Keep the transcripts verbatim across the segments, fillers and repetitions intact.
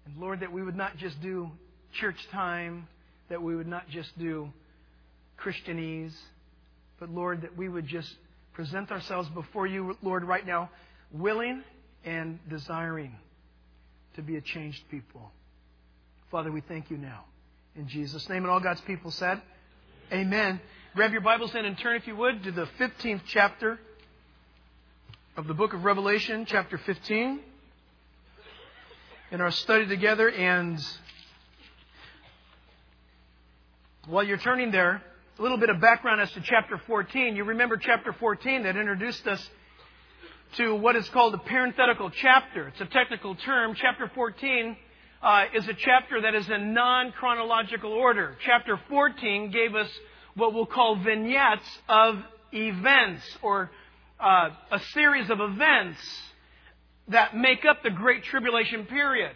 And Lord, that we would not just do church time, that we would not just do Christianese, but Lord, that we would just present ourselves before you, Lord, right now, willing and desiring to be a changed people. Father, we thank you now. In Jesus' name, and all God's people said, Amen. Grab your Bibles in and turn, if you would, to the fifteenth chapter of the book of Revelation, chapter fifteen. In our study together, and while you're turning there, a little bit of background as to chapter fourteen. You remember chapter fourteen that introduced us to what is called a parenthetical chapter. It's a technical term. Chapter fourteen uh, is a chapter that is in non-chronological order. Chapter fourteen gave us what we'll call vignettes of events, or uh, a series of events that make up the Great Tribulation period.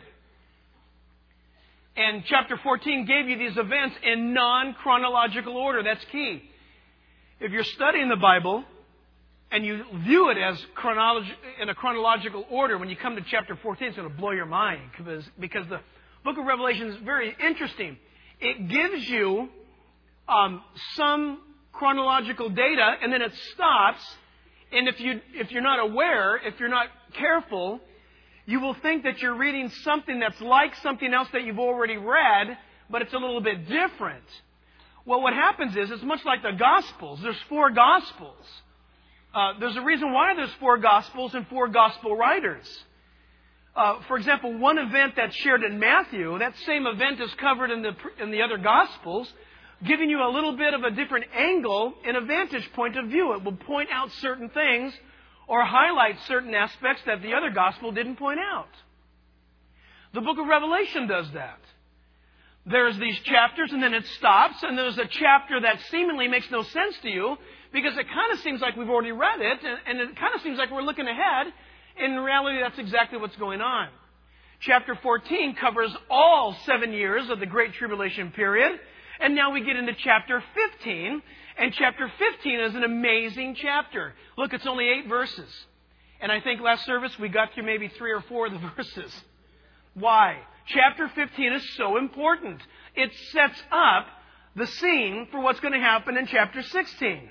And chapter fourteen gave you these events in non-chronological order. That's key. If you're studying the Bible and you view it as chronolog- in a chronological order, when you come to chapter fourteen, it's going to blow your mind, because, because the book of Revelation is very interesting. It gives you um, some chronological data, and then it stops. And if you if you're not aware, if you're not careful, you will think that you're reading something that's like something else that you've already read, but it's a little bit different. Well, what happens is, it's much like the Gospels. There's four Gospels. Uh, there's a reason why there's four Gospels and four Gospel writers. Uh, for example, one event that's shared in Matthew, that same event is covered in the in the other Gospels, giving you a little bit of a different angle and a vantage point of view. It will point out certain things or highlight certain aspects that the other Gospel didn't point out. The book of Revelation does that. There's these chapters, and then it stops, and there's a chapter that seemingly makes no sense to you, because it kind of seems like we've already read it, and it kind of seems like we're looking ahead. In reality, that's exactly what's going on. Chapter fourteen covers all seven years of the Great Tribulation period, and now we get into chapter fifteen, and chapter fifteen is an amazing chapter. Look, it's only eight verses. And I think last service we got through maybe three or four of the verses. Why? Chapter fifteen is so important. It sets up the scene for what's going to happen in chapter sixteen.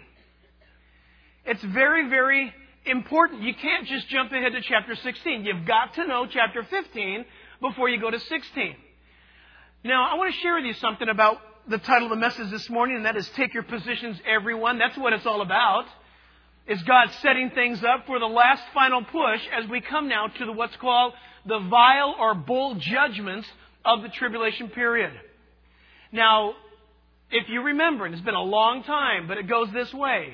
It's very, very important. You can't just jump ahead to chapter sixteen. You've got to know chapter fifteen before you go to sixteen. Now, I want to share with you something about the title of the message this morning, and that is Take Your Positions, Everyone. That's what it's all about. Is God setting things up for the last final push as we come now to the, what's called the vial or bowl judgments of the tribulation period. Now, if you remember, and it's been a long time, but it goes this way.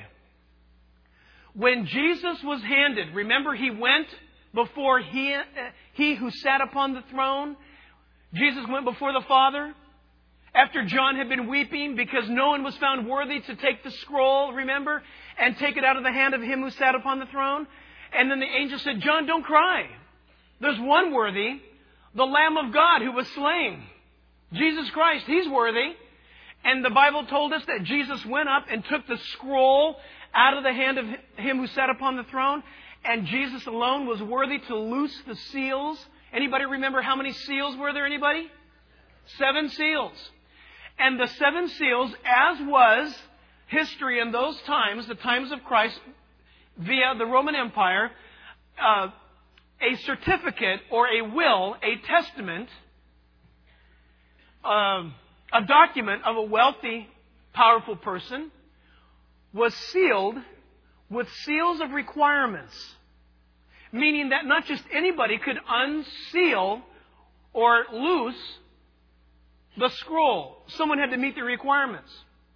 When Jesus was handed, remember he went before he, uh, he who sat upon the throne. Jesus went before the Father. After John had been weeping because no one was found worthy to take the scroll, remember, and take it out of the hand of him who sat upon the throne. And then the angel said, John, don't cry. There's one worthy, the Lamb of God who was slain. Jesus Christ, He's worthy. And the Bible told us that Jesus went up and took the scroll out of the hand of him who sat upon the throne. And Jesus alone was worthy to loose the seals. Anybody remember how many seals were there? Anybody? Seven seals. And the seven seals, as was history in those times, the times of Christ, via the Roman Empire, uh, a certificate or a will, a testament, uh, a document of a wealthy, powerful person, was sealed with seals of requirements. Meaning that not just anybody could unseal or loose the scroll. Someone had to meet the requirements.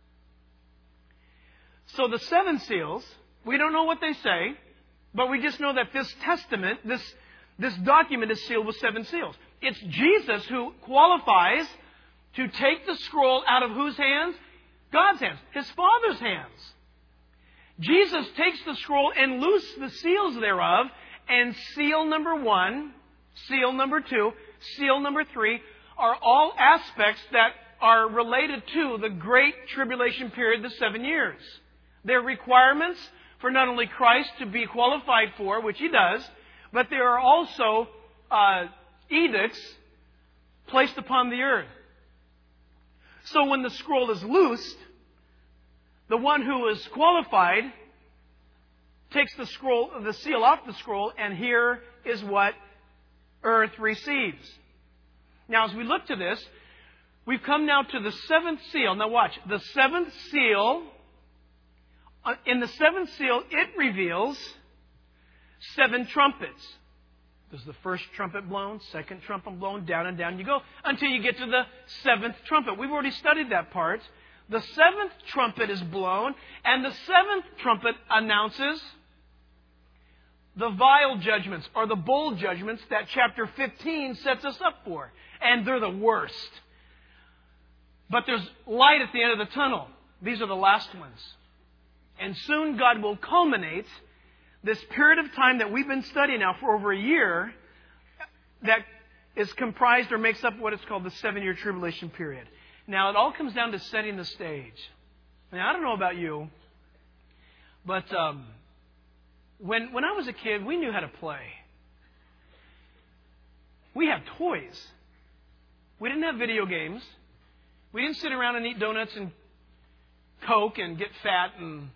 So the seven seals, we don't know what they say, but we just know that this testament, this, this document is sealed with seven seals. It's Jesus who qualifies to take the scroll out of whose hands? God's hands. His Father's hands. Jesus takes the scroll and looses the seals thereof, and seal number one, seal number two, seal number three are all aspects that are related to the Great Tribulation period, the seven years. They're requirements for not only Christ to be qualified for, which He does, but there are also uh, edicts placed upon the earth. So when the scroll is loosed, the one who is qualified takes the scroll, the seal off the scroll, and here is what earth receives. Now, as we look to this, we've come now to the seventh seal. Now watch. The seventh seal, in the seventh seal, it reveals seven trumpets. There's the first trumpet blown, second trumpet blown, down and down you go, until you get to the seventh trumpet. We've already studied that part. The seventh trumpet is blown, and the seventh trumpet announces the vial judgments, or the bowl judgments that chapter fifteen sets us up for. And they're the worst. But there's light at the end of the tunnel. These are the last ones. And soon God will culminate this period of time that we've been studying now for over a year that is comprised or makes up what is called the seven-year tribulation period. Now, it all comes down to setting the stage. Now, I don't know about you, but um, when, when I was a kid, we knew how to play. We had toys. We didn't have video games. We didn't sit around and eat donuts and Coke and get fat and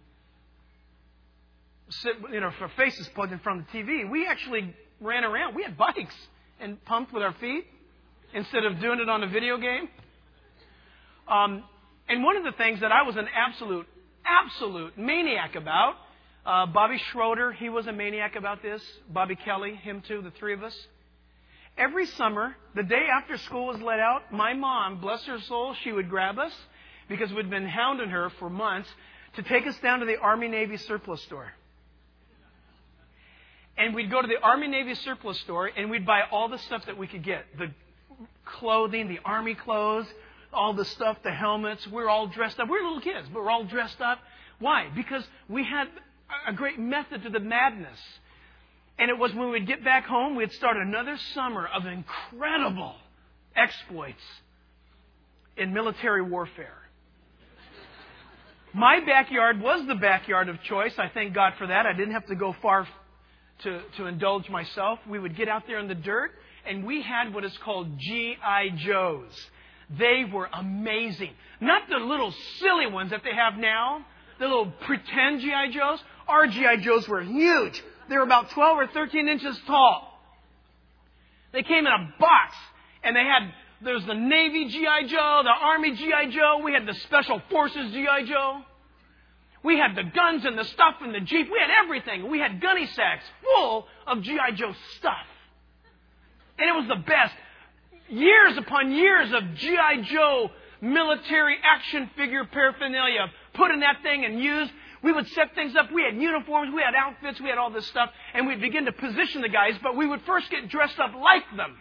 sit, you know, for faces plugged in front of the T V. We actually ran around. We had bikes and pumped with our feet instead of doing it on a video game. Um, and one of the things that I was an absolute, absolute maniac about, uh, Bobby Schroeder, he was a maniac about this. Bobby Kelly, him too, the three of us. Every summer, the day after school was let out, my mom, bless her soul, she would grab us because we'd been hounding her for months to take us down to the Army-Navy surplus store. And we'd go to the Army-Navy surplus store and we'd buy all the stuff that we could get. The clothing, the Army clothes, all the stuff, the helmets. We're all dressed up. We're little kids, but we're all dressed up. Why? Because we had a great method to the madness. And it was when we'd get back home, we'd start another summer of incredible exploits in military warfare. My backyard was the backyard of choice. I thank God for that. I didn't have to go far to, to indulge myself. We would get out there in the dirt, and we had what is called G I Joes. They were amazing. Not the little silly ones that they have now, the little pretend G I Joes. Our G I Joes were huge. They were about twelve or thirteen inches tall. They came in a box, and they had, there was the Navy G I Joe, the Army G I Joe, we had the Special Forces G I Joe. We had the guns and the stuff and the Jeep. We had everything. We had gunny sacks full of G I Joe stuff. And it was the best. Years upon years of G I Joe military action figure paraphernalia put in that thing and used. We would set things up. We had uniforms. We had outfits. We had all this stuff. And we'd begin to position the guys. But we would first get dressed up like them.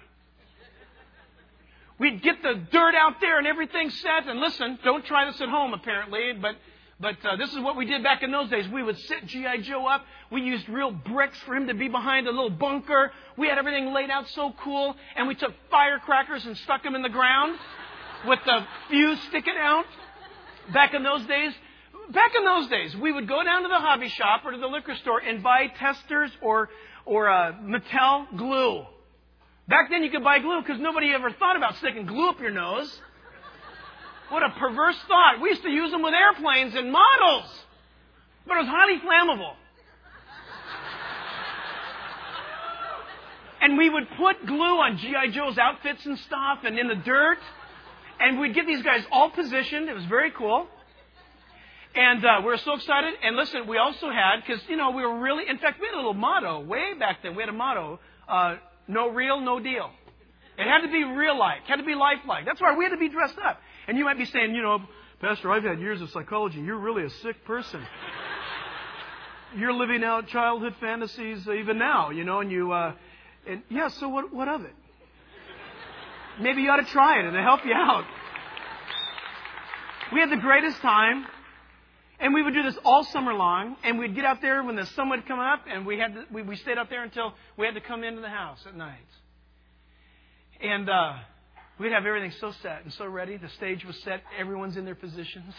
We'd get the dirt out there and everything set. And listen, don't try this at home apparently. But but uh, this is what we did back in those days. We would set G I Joe up. We used real bricks for him to be behind a little bunker. We had everything laid out so cool. And we took firecrackers and stuck them in the ground with the fuse sticking out. Back in those days. Back in those days, we would go down to the hobby shop or to the liquor store and buy testers or or uh, Mattel glue. Back then you could buy glue because nobody ever thought about sticking glue up your nose. What a perverse thought. We used to use them with airplanes and models. But it was highly flammable. And we would put glue on G I Joe's outfits and stuff and in the dirt. And we'd get these guys all positioned. It was very cool. And uh, we were so excited. And listen, we also had, because, you know, we were really, in fact, we had a little motto way back then. We had a motto, uh, no real, no deal. It had to be real-like. It had to be lifelike. That's why we had to be dressed up. And you might be saying, you know, Pastor, I've had years of psychology. You're really a sick person. You're living out childhood fantasies even now, you know, and you, uh, and yeah, so what, what of it? Maybe you ought to try it and it'll help you out. We had the greatest time. And we would do this all summer long, and we'd get out there when the sun would come up, and we had to, we, we stayed out there until we had to come into the house at night. And uh, we'd have everything so set and so ready. The stage was set. Everyone's in their positions.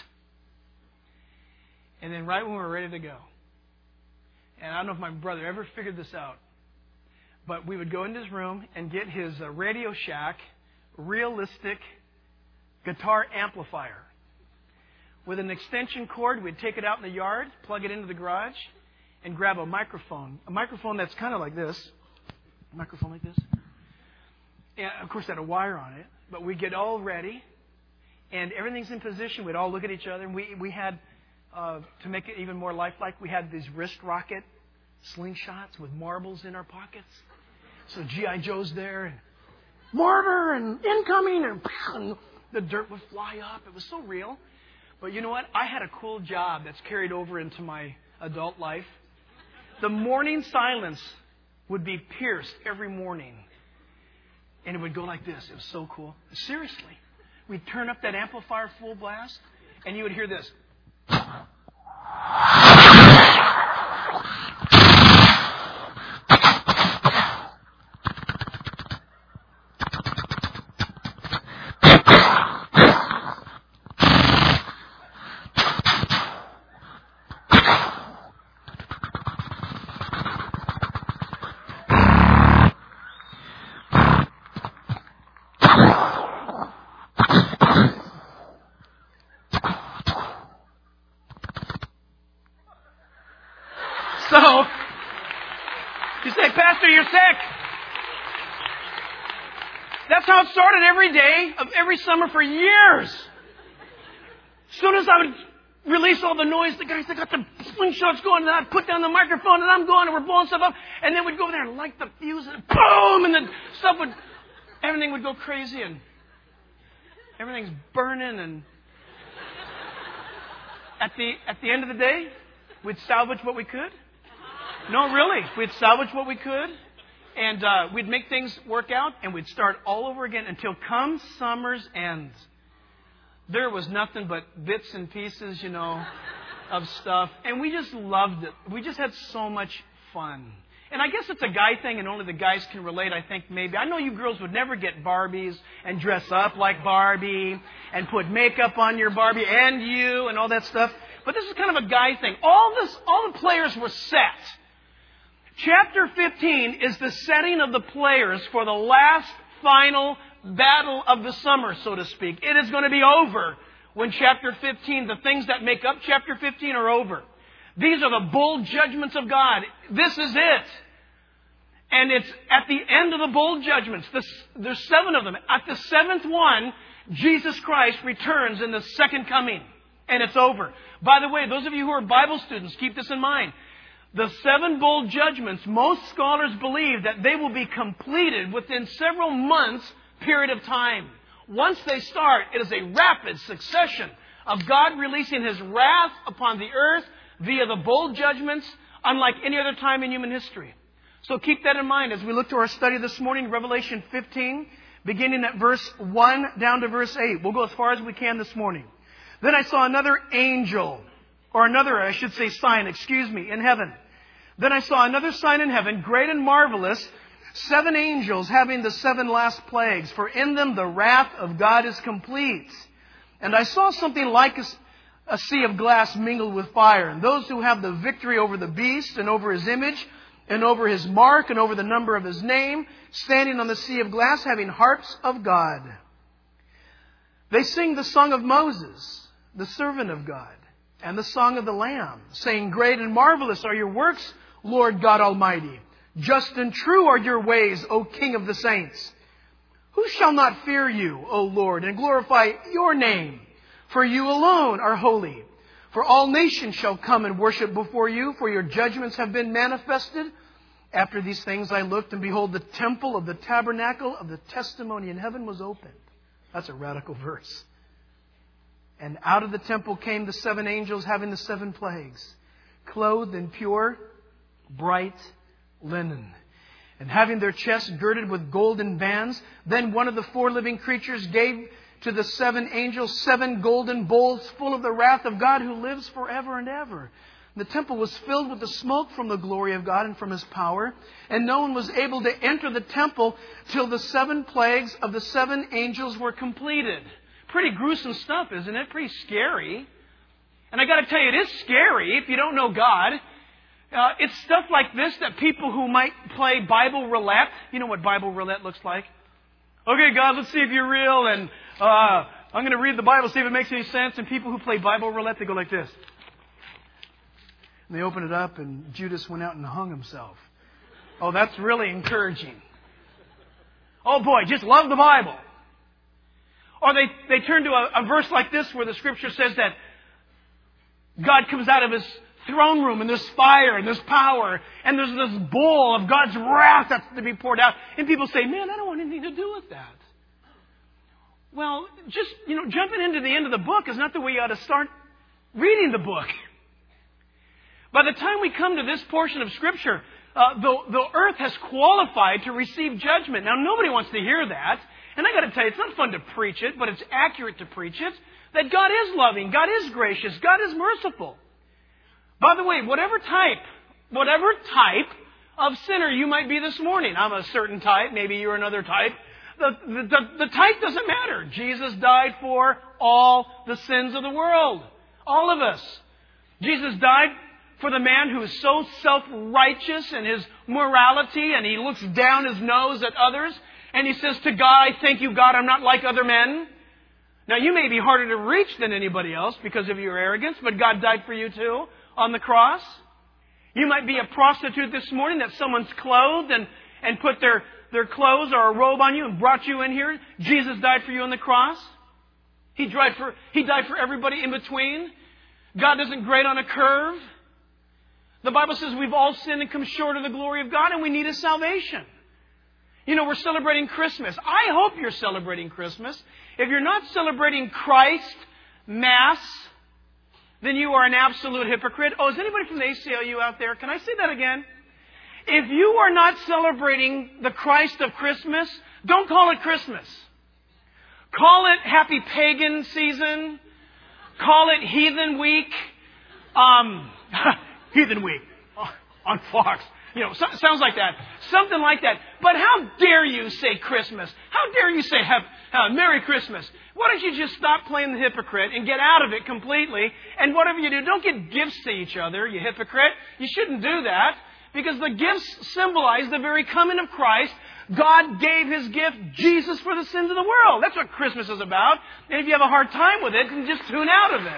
And then right when we were ready to go, and I don't know if my brother ever figured this out, but we would go into his room and get his uh, Radio Shack realistic guitar amplifier. With an extension cord, we'd take it out in the yard, plug it into the garage, and grab a microphone. A microphone that's kind of like this. A microphone like this. And of course, it had a wire on it. But we'd get all ready, and everything's in position. We'd all look at each other, and we, we had, uh, to make it even more lifelike, we had these wrist rocket slingshots with marbles in our pockets. So G I. Joe's there, and mortar, and incoming, and, and the dirt would fly up. It was so real. But you know what? I had a cool job that's carried over into my adult life. The morning silence would be pierced every morning. And it would go like this. It was so cool. Seriously. We'd turn up that amplifier full blast, and you would hear this. So, you say, Pastor, you're sick. That's how it started every day of every summer for years. As soon as I would release all the noise, the guys, they got the slingshots going, and I'd put down the microphone, and I'm going, and we're blowing stuff up, and then we'd go over there and light the fuse, and boom, and the stuff would, everything would go crazy, and everything's burning, and at the at the end of the day, we'd salvage what we could. No, really. We'd salvage what we could, and uh, we'd make things work out, and we'd start all over again until come summer's end. There was nothing but bits and pieces, you know, of stuff, and we just loved it. We just had so much fun. And I guess it's a guy thing, and only the guys can relate, I think, maybe. I know you girls would never get Barbies and dress up like Barbie and put makeup on your Barbie and you and all that stuff. But this is kind of a guy thing. All this, all the players were set. Chapter fifteen is the setting of the players for the last final battle of the summer, so to speak. It is going to be over when chapter fifteen, the things that make up chapter fifteen are over. These are the bold judgments of God. This is it. And it's at the end of the bold judgments. This, there's seven of them. At the seventh one, Jesus Christ returns in the second coming. And it's over. By the way, those of you who are Bible students, keep this in mind. The seven bold judgments, most scholars believe that they will be completed within several months' period of time. Once they start, it is a rapid succession of God releasing His wrath upon the earth via the bold judgments, unlike any other time in human history. So keep that in mind as we look to our study this morning, Revelation fifteen, beginning at verse one down to verse eight. We'll go as far as we can this morning. Then I saw another angel, or another, I should say sign, excuse me, in heaven. Then I saw another sign in heaven, great and marvelous, seven angels having the seven last plagues, for in them the wrath of God is complete. And I saw something like a, a sea of glass mingled with fire, and those who have the victory over the beast and over his image and over his mark and over the number of his name, standing on the sea of glass, having harps of God. They sing the song of Moses, the servant of God, and the song of the Lamb, saying, great and marvelous are your works, Lord God Almighty. Just and true are your ways, O King of the saints. Who shall not fear you, O Lord, and glorify your name? For you alone are holy. For all nations shall come and worship before you, for your judgments have been manifested. After these things I looked, and behold, the temple of the tabernacle of the testimony in heaven was opened. That's a radical verse. And out of the temple came the seven angels having the seven plagues, clothed in pure, bright linen, and having their chests girded with golden bands. Then one of the four living creatures gave to the seven angels seven golden bowls full of the wrath of God who lives forever and ever. The temple was filled with the smoke from the glory of God and from His power, and no one was able to enter the temple till the seven plagues of the seven angels were completed. Pretty gruesome stuff, isn't it? Pretty scary. And I got to tell you, it is scary if you don't know God. Uh, it's stuff like this that people who might play Bible roulette, you know what Bible roulette looks like? Okay, God, let's see if you're real. And uh, I'm going to read the Bible, see if it makes any sense. And people who play Bible roulette, they go like this. And they open it up, and Judas went out and hung himself. Oh, that's really encouraging. Oh boy, just love the Bible. Or they, they turn to a, a verse like this where the Scripture says that God comes out of His throne room and there's fire and there's power and there's this bowl of God's wrath that's to be poured out. And people say, man, I don't want anything to do with that. Well, just, you know, jumping into the end of the book is not the way you ought to start reading the book. By the time we come to this portion of Scripture, uh, the, the earth has qualified to receive judgment. Now, nobody wants to hear that. And I got to tell you, it's not fun to preach it, but it's accurate to preach it. That God is loving, God is gracious, God is merciful. By the way, whatever type, whatever type of sinner you might be this morning, I'm a certain type, maybe you're another type. The, the, the, the type doesn't matter. Jesus died for all the sins of the world. All of us. Jesus died for the man who is so self-righteous in his morality, and he looks down his nose at others, and he says to God, I thank you, God, I'm not like other men. Now, you may be harder to reach than anybody else because of your arrogance, but God died for you too on the cross. You might be a prostitute this morning that someone's clothed and, and put their, their clothes or a robe on you and brought you in here. Jesus died for you on the cross. He died for, he died for everybody in between. God doesn't grade on a curve. The Bible says we've all sinned and come short of the glory of God, and we need His salvation. You know, we're celebrating Christmas. I hope you're celebrating Christmas. If you're not celebrating Christ, Mass, then you are an absolute hypocrite. Oh, is anybody from the A C L U out there? Can I say that again? If you are not celebrating the Christ of Christmas, don't call it Christmas. Call it Happy Pagan Season. Call it Heathen Week. Um, Heathen Week on Fox. You know, so, sounds like that. Something like that. But how dare you say Christmas? How dare you say have, uh, Merry Christmas? Why don't you just stop playing the hypocrite and get out of it completely? And whatever you do, don't give gifts to each other, you hypocrite. You shouldn't do that because the gifts symbolize the very coming of Christ. God gave His gift, Jesus, for the sins of the world. That's what Christmas is about. And if you have a hard time with it, then just tune out of it.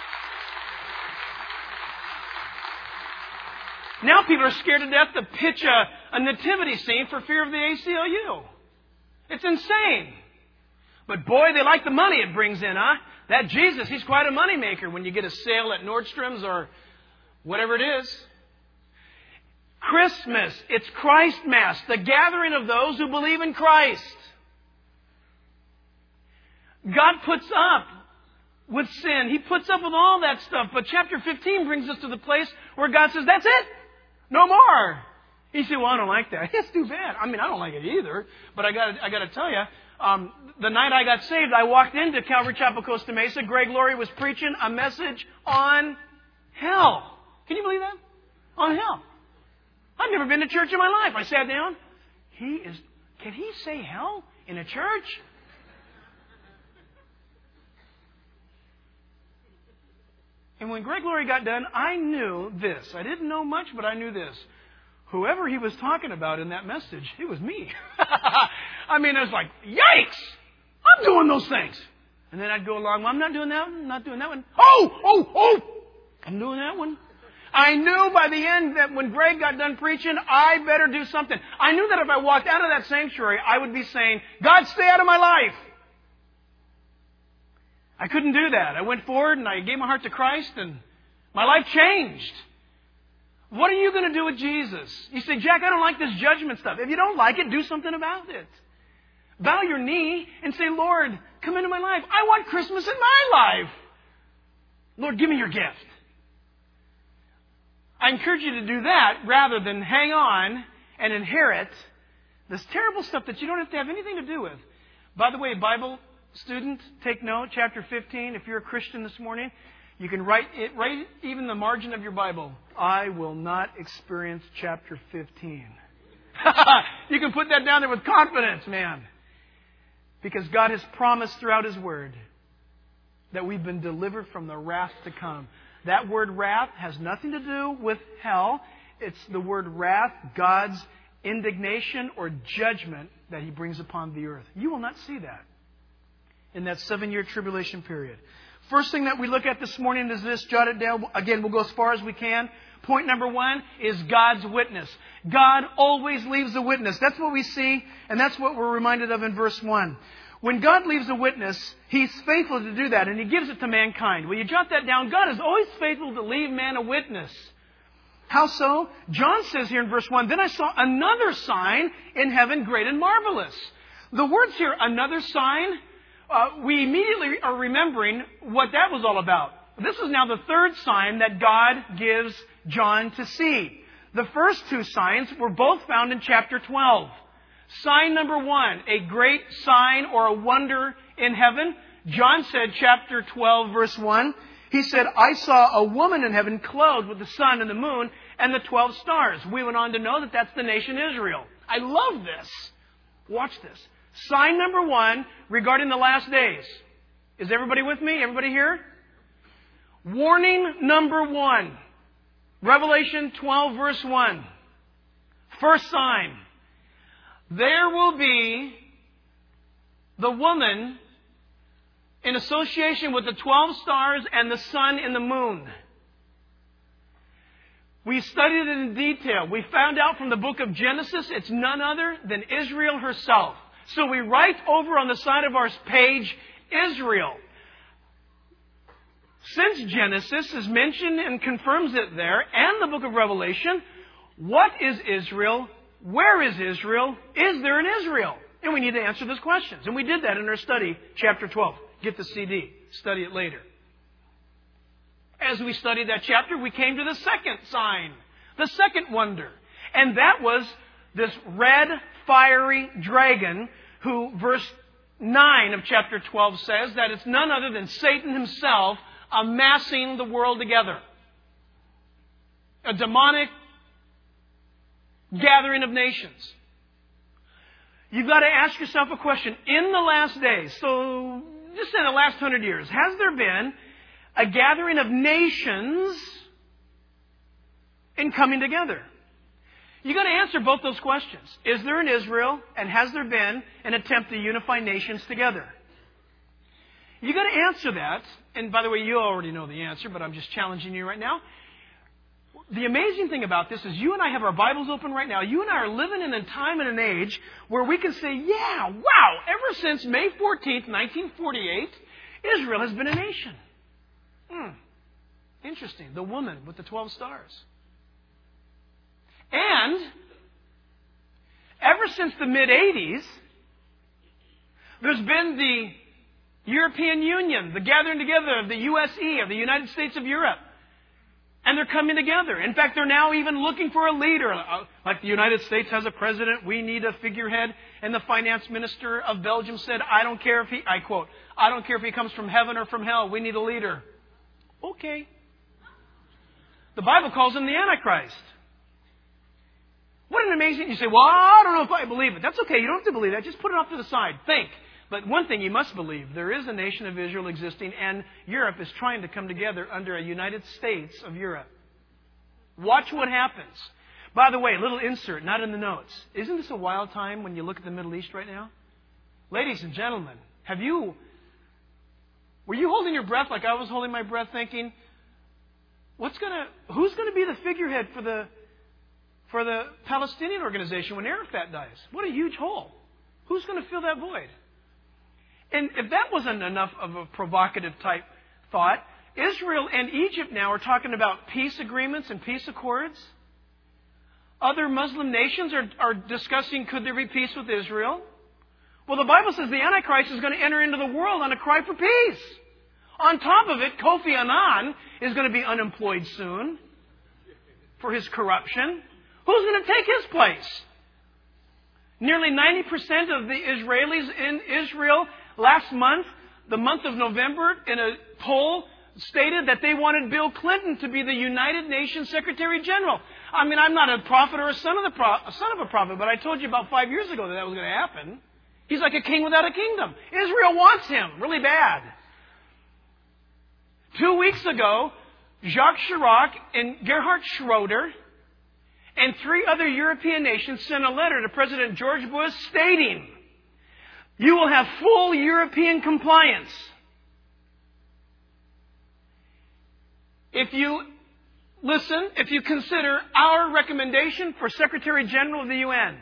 Now people are scared to death to pitch a, a nativity scene for fear of the A C L U. It's insane. But boy, they like the money it brings in, huh? That Jesus, He's quite a moneymaker when you get a sale at Nordstrom's or whatever it is. Christmas, it's Christ Mass, the gathering of those who believe in Christ. God puts up with sin. He puts up with all that stuff. But chapter fifteen brings us to the place where God says, that's it. No more. You say, well, I don't like that. It's too bad. I mean, I don't like it either. But I got I got to tell you, um, the night I got saved, I walked into Calvary Chapel, Costa Mesa. Greg Laurie was preaching a message on hell. Can you believe that? On hell. I've never been to church in my life. I sat down. He is. Can he say hell in a church? And when Greg Laurie got done, I knew this. I didn't know much, but I knew this. Whoever he was talking about in that message, it was me. I mean, I was like, yikes! I'm doing those things. And then I'd go along, well, I'm not doing that one, I'm not doing that one. Oh, oh, oh! I'm doing that one. I knew by the end that when Greg got done preaching, I better do something. I knew that if I walked out of that sanctuary, I would be saying, God, stay out of my life. I couldn't do that. I went forward and I gave my heart to Christ and my life changed. What are you going to do with Jesus? You say, Jack, I don't like this judgment stuff. If you don't like it, do something about it. Bow your knee and say, Lord, come into my life. I want Christmas in my life. Lord, give me your gift. I encourage you to do that rather than hang on and inherit this terrible stuff that you don't have to have anything to do with. By the way, Bible student, take note, chapter fifteen, if you're a Christian this morning, you can write it, write even the margin of your Bible. I will not experience chapter fifteen. You can put that down there with confidence, man. Because God has promised throughout His Word that we've been delivered from the wrath to come. That word wrath has nothing to do with hell. It's the word wrath, God's indignation or judgment that He brings upon the earth. You will not see that in that seven-year tribulation period. First thing that we look at this morning is this. Jot it down. Again, we'll go as far as we can. Point number one is God's witness. God always leaves a witness. That's what we see, and that's what we're reminded of in verse one. When God leaves a witness, He's faithful to do that, and He gives it to mankind. Will you jot that down? God is always faithful to leave man a witness. How so? John says here in verse one, "Then I saw another sign in heaven, great and marvelous." The words here, another sign, uh, we immediately are remembering what that was all about. This is now the third sign that God gives John to see. The first two signs were both found in chapter twelve. Sign number one, a great sign or a wonder in heaven. John said, chapter twelve, verse one, he said, "I saw a woman in heaven clothed with the sun and the moon and the twelve stars." We went on to know that that's the nation Israel. I love this. Watch this. Sign number one regarding the last days. Is everybody with me? Everybody here? Warning number one. Revelation twelve, verse one. First sign. There will be the woman in association with the twelve stars and the sun and the moon. We studied it in detail. We found out from the book of Genesis it's none other than Israel herself. So we write over on the side of our page, Israel. Since Genesis is mentioned and confirms it there, and the book of Revelation, what is Israel? Where is Israel? Is there an Israel? And we need to answer those questions. And we did that in our study, chapter twelve. Get the C D. Study it later. As we studied that chapter, we came to the second sign, the second wonder. And that was this red, fiery dragon who, verse nine of chapter twelve says that it's none other than Satan himself amassing the world together. A demonic gathering of nations. You've got to ask yourself a question. In the last days, so just in the last hundred years, has there been a gathering of nations in coming together? You've got to answer both those questions. Is there an Israel, and has there been an attempt to unify nations together? You've got to answer that. And by the way, you already know the answer, but I'm just challenging you right now. The amazing thing about this is you and I have our Bibles open right now. You and I are living in a time and an age where we can say, yeah, wow, ever since May fourteenth, nineteen forty-eight, Israel has been a nation. Hmm. Interesting. The woman with the twelve stars. And ever since the mid-eighties, there's been the European Union, the gathering together of the U S E, of the United States of Europe. And they're coming together. In fact, they're now even looking for a leader. Like the United States has a president, we need a figurehead. And the finance minister of Belgium said, I don't care if he, I quote, I don't care if he comes from heaven or from hell, we need a leader. Okay. The Bible calls him the Antichrist. What an amazing, you say, well, I don't know if I believe it. That's okay, you don't have to believe that. Just put it off to the side. Think. But one thing you must believe, there is a nation of Israel existing, and Europe is trying to come together under a United States of Europe. Watch what happens. By the way, a little insert, not in the notes. Isn't this a wild time when you look at the Middle East right now? Ladies and gentlemen, have you, were you holding your breath like I was holding my breath thinking, what's gonna, who's going to be the figurehead for the, for the Palestinian organization when Arafat dies? What a huge hole. Who's going to fill that void? And if that wasn't enough of a provocative type thought, Israel and Egypt now are talking about peace agreements and peace accords. Other Muslim nations are, are discussing, could there be peace with Israel? Well, the Bible says the Antichrist is going to enter into the world on a cry for peace. On top of it, Kofi Annan is going to be unemployed soon for his corruption. Who's going to take his place? Nearly ninety percent of the Israelis in Israel last month, the month of November, in a poll, stated that they wanted Bill Clinton to be the United Nations Secretary General. I mean, I'm not a prophet or a son of, the pro- a son of a prophet, but I told you about five years ago that that was going to happen. He's like a king without a kingdom. Israel wants him really bad. Two weeks ago, Jacques Chirac and Gerhard Schroeder And three other European nations sent a letter to President George Bush stating, you will have full European compliance if you listen, if you consider our recommendation for Secretary General of the U N.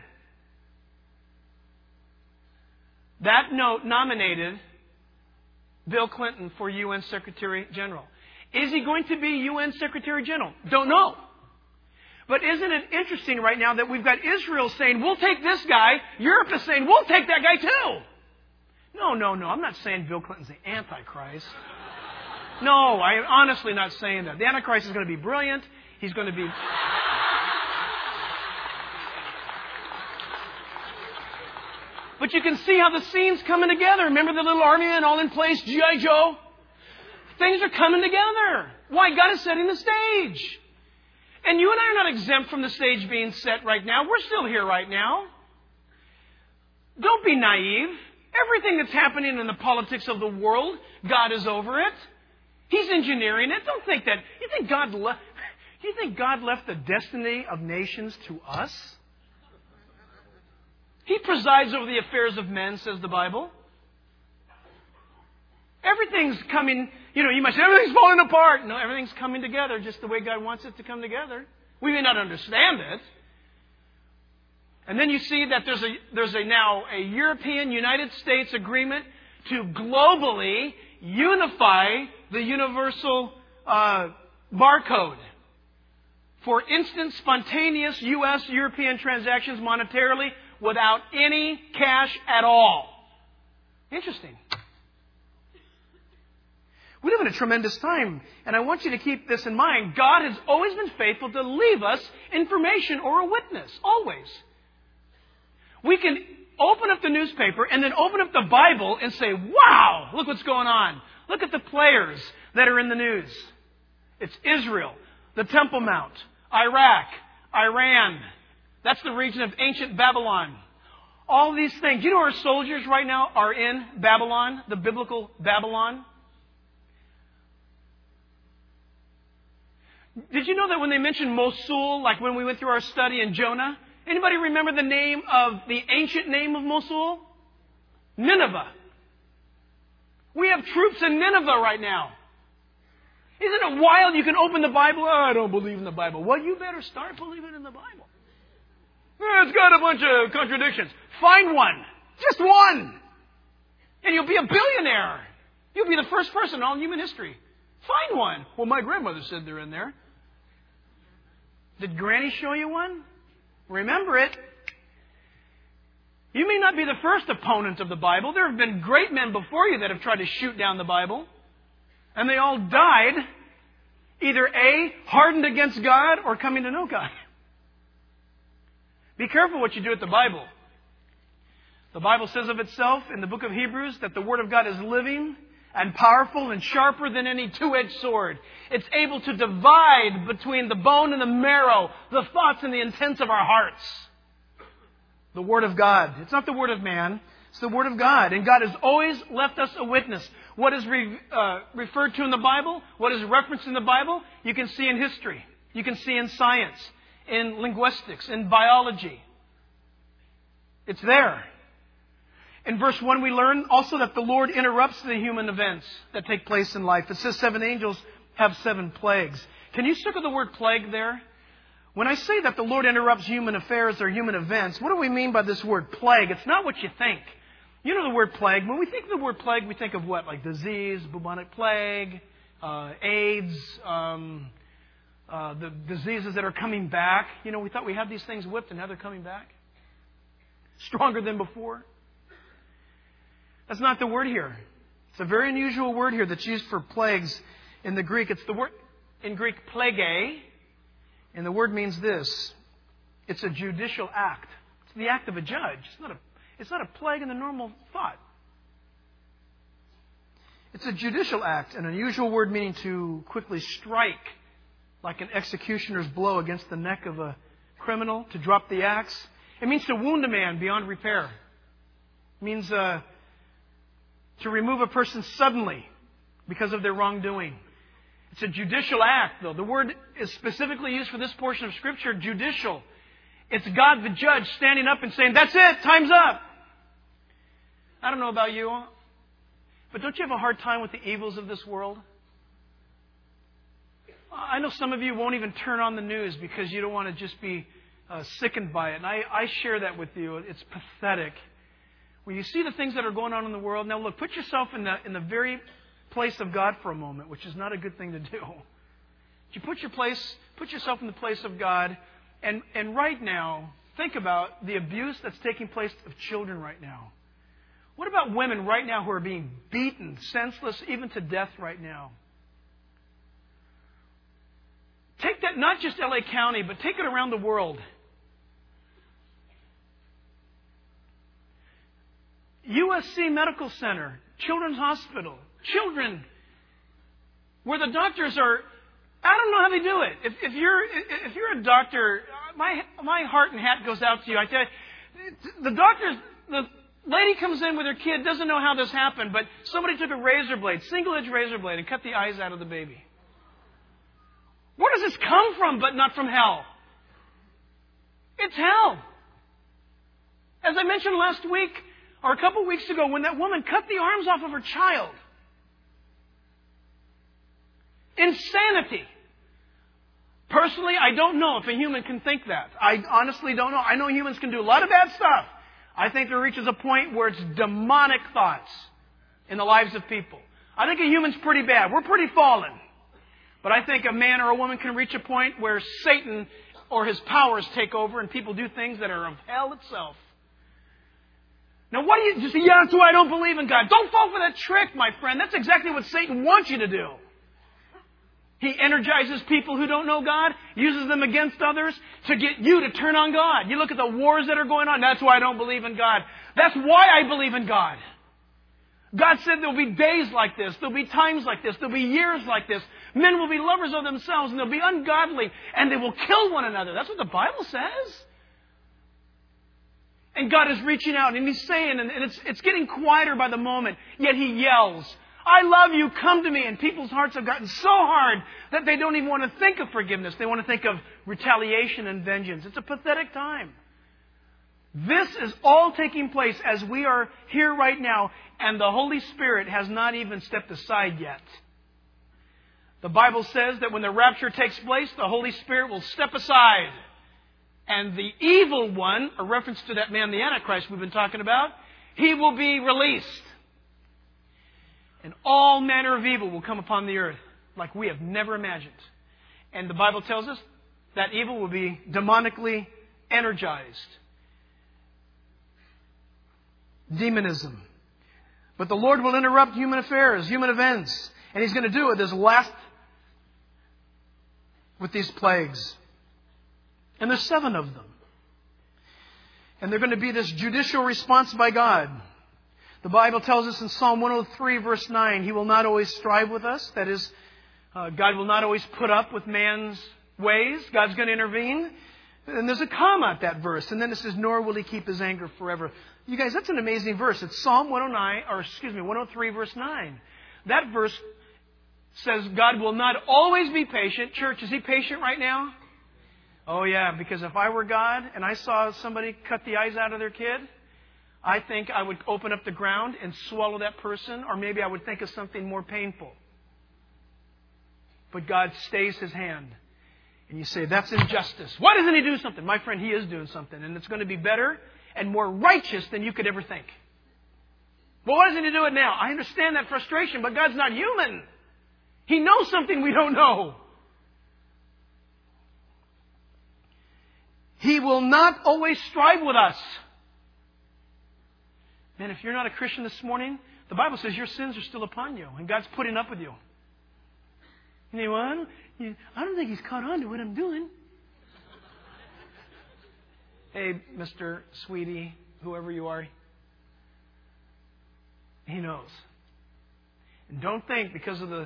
That note nominated Bill Clinton for U N Secretary General. Is he going to be U N Secretary General? Don't know. But isn't it interesting right now that we've got Israel saying, we'll take this guy. Europe is saying, we'll take that guy too. No, no, no. I'm not saying Bill Clinton's the Antichrist. No, I'm honestly not saying that. The Antichrist is going to be brilliant. He's going to be... But you can see how the scene's coming together. Remember the little army men all in place, G I Joe? Things are coming together. Why? God is setting the stage. And you and I are not exempt from the stage being set right now. We're still here right now. Don't be naive. Everything that's happening in the politics of the world, God is over it. He's engineering it. Don't think that. You think God left, you think God left the destiny of nations to us? He presides over the affairs of men, says the Bible. Everything's coming, you know, you might say, everything's falling apart. No, everything's coming together just the way God wants it to come together. We may not understand it. And then you see that there's a there's a now a European United States agreement to globally unify the universal uh, barcode for instant, spontaneous U S European transactions monetarily without any cash at all. Interesting. We live in a tremendous time, and I want you to keep this in mind. God has always been faithful to leave us information or a witness, always. We can open up the newspaper and then open up the Bible and say, wow, look what's going on. Look at the players that are in the news. It's Israel, the Temple Mount, Iraq, Iran. That's the region of ancient Babylon. All these things. You know our soldiers right now are in Babylon, the biblical Babylon? Did you know that when they mentioned Mosul, like when we went through our study in Jonah, anybody remember the name of the ancient name of Mosul? Nineveh. We have troops in Nineveh right now. Isn't it wild? You can open the Bible. Oh, I don't believe in the Bible. Well, you better start believing in the Bible. Oh, it's got a bunch of contradictions. Find one. Just one. And you'll be a billionaire. You'll be the first person in all human history. Find one. Well, my grandmother said they're in there. Did Granny show you one? Remember it. You may not be the first opponent of the Bible. There have been great men before you that have tried to shoot down the Bible. And they all died either A, hardened against God, or coming to know God. Be careful what you do with the Bible. The Bible says of itself in the book of Hebrews that the Word of God is living and powerful and sharper than any two-edged sword. It's able to divide between the bone and the marrow, the thoughts and the intents of our hearts. The Word of God. It's not the Word of man. It's the Word of God. And God has always left us a witness. What is re, uh, referred to in the Bible, what is referenced in the Bible, you can see in history. You can see in science, in linguistics, in biology. It's there. In verse one, we learn also that the Lord interrupts the human events that take place in life. It says seven angels have seven plagues. Can you circle the word plague there? When I say that the Lord interrupts human affairs or human events, what do we mean by this word plague? It's not what you think. You know the word plague. When we think of the word plague, we think of what? Like disease, bubonic plague, uh, AIDS, um, uh, the diseases that are coming back. You know, we thought we had these things whipped and now they're coming back. Stronger than before. That's not the word here. It's a very unusual word here that's used for plagues in the Greek. It's the word in Greek plage, and the word means this. It's a judicial act. It's the act of a judge. It's not a, it's not a plague in the normal thought. It's a judicial act, an unusual word meaning to quickly strike, like an executioner's blow against the neck of a criminal, to drop the axe. It means to wound a man beyond repair. It means uh, to remove a person suddenly because of their wrongdoing. It's a judicial act, though. The word is specifically used for this portion of Scripture, judicial. It's God the judge standing up and saying, that's it, time's up. I don't know about you, but don't you have a hard time with the evils of this world? I know some of you won't even turn on the news because you don't want to just be uh, sickened by it. And I, I share that with you. It's pathetic. When you see the things that are going on in the world, now look, put yourself in the in the very place of God for a moment, which is not a good thing to do. You put your place, put yourself in the place of God, and, and right now, think about the abuse that's taking place of children right now. What about women right now who are being beaten, senseless, even to death right now? Take that, not just L A County, but take it around the world. U S C Medical Center, Children's Hospital, children, where the doctors are, I don't know how they do it. If, if you're if you're a doctor, my my heart and hat goes out to you. I tell you, the doctors, the lady comes in with her kid, doesn't know how this happened, but somebody took a razor blade, single-edged razor blade, and cut the eyes out of the baby. Where does this come from but not from hell? It's hell. As I mentioned last week, or a couple weeks ago, when that woman cut the arms off of her child. Insanity. Personally, I don't know if a human can think that. I honestly don't know. I know humans can do a lot of bad stuff. I think there reaches a point where it's demonic thoughts in the lives of people. I think a human's pretty bad. We're pretty fallen. But I think a man or a woman can reach a point where Satan or his powers take over and people do things that are of hell itself. Now, what do you, you say, yeah, that's why I don't believe in God. Don't fall for that trick, my friend. That's exactly what Satan wants you to do. He energizes people who don't know God, uses them against others to get you to turn on God. You look at the wars that are going on. That's why I don't believe in God. That's why I believe in God. God said there'll be days like this. There'll be times like this. There'll be years like this. Men will be lovers of themselves and they'll be ungodly and they will kill one another. That's what the Bible says. And God is reaching out and He's saying, and it's, it's getting quieter by the moment, yet He yells, I love you, come to me. And people's hearts have gotten so hard that they don't even want to think of forgiveness. They want to think of retaliation and vengeance. It's a pathetic time. This is all taking place as we are here right now, and the Holy Spirit has not even stepped aside yet. The Bible says that when the rapture takes place, the Holy Spirit will step aside. And the evil one, a reference to that man, the Antichrist we've been talking about, he will be released. And all manner of evil will come upon the earth like we have never imagined. And the Bible tells us that evil will be demonically energized. Demonism. But the Lord will interrupt human affairs, human events. And He's going to do it this last with these plagues. And there's seven of them. And they're going to be this judicial response by God. The Bible tells us in Psalm one oh three, verse nine, He will not always strive with us. That is, uh, God will not always put up with man's ways. God's going to intervene. And there's a comma at that verse. And then it says, nor will He keep His anger forever. You guys, that's an amazing verse. It's Psalm one oh nine, or excuse me, one oh three, verse nine. That verse says God will not always be patient. Church, is He patient right now? Oh yeah, because if I were God and I saw somebody cut the eyes out of their kid, I think I would open up the ground and swallow that person, or maybe I would think of something more painful. But God stays His hand. And you say, that's injustice. Why doesn't He do something? My friend, He is doing something. And it's going to be better and more righteous than you could ever think. Well, why doesn't He do it now? I understand that frustration, but God's not human. He knows something we don't know. He will not always strive with us. Man, if you're not a Christian this morning, the Bible says your sins are still upon you, and God's putting up with you. You know, I don't, I don't think He's caught on to what I'm doing. Hey, Mister Sweetie, whoever you are, He knows. And don't think because of the